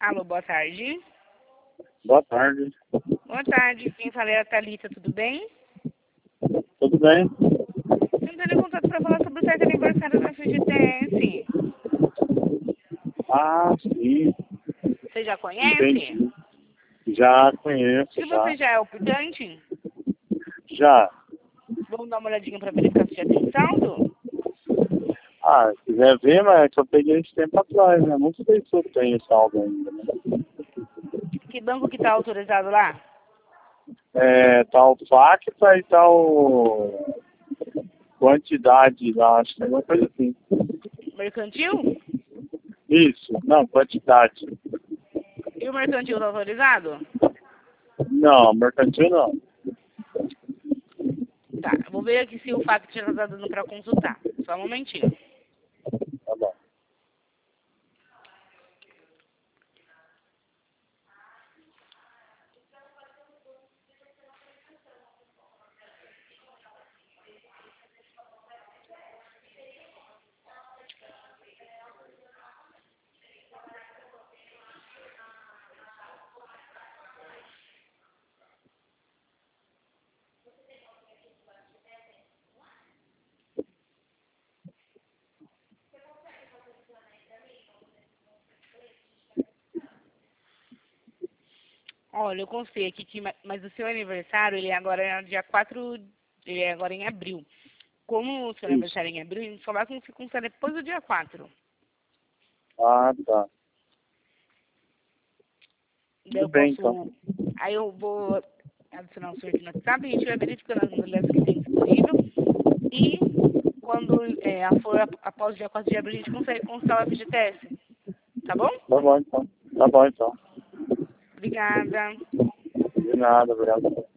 Alô, boa tarde. Boa tarde. Boa tarde. Quem fala é a Thalita, tudo bem? Tudo bem? Entrando em contato para falar sobre o certo aniversário da FGTS. Ah, sim. Você já conhece? Entendi. Já conheço, Se você já é optante, Já. vamos dar uma olhadinha para verificar se já tem saldo? Ah, se quiser ver, mas é que eu peguei esse tempo atrás, né? Não sei se eu tenho saldo ainda, né? Que banco que está autorizado lá? Tá o Facta e tá o Quantidade lá, acho que é uma coisa assim. Mercantil? Isso, não, Quantidade. E o mercantil está autorizado? Não, mercantil não. Tá, eu vou ver aqui se o fax já está dando para consultar. Só um momentinho. Tá bom. Olha, eu constei aqui que, mas o seu aniversário, ele agora é dia 4, ele é agora em abril. Como o seu Isso. aniversário é em abril, a gente só vai conseguir constar depois do dia 4. Ah, tá. Daí Tudo eu bem, então. posso. Aí eu vou adicionar o senhor aqui no WhatsApp e a gente vai verificando as modalidades que tem disponível. E quando for após o dia 4 de abril, a gente consegue constar o FGTS. Tá bom? Tá bom, então. Tá bom, então. Obrigada. De nada, obrigado.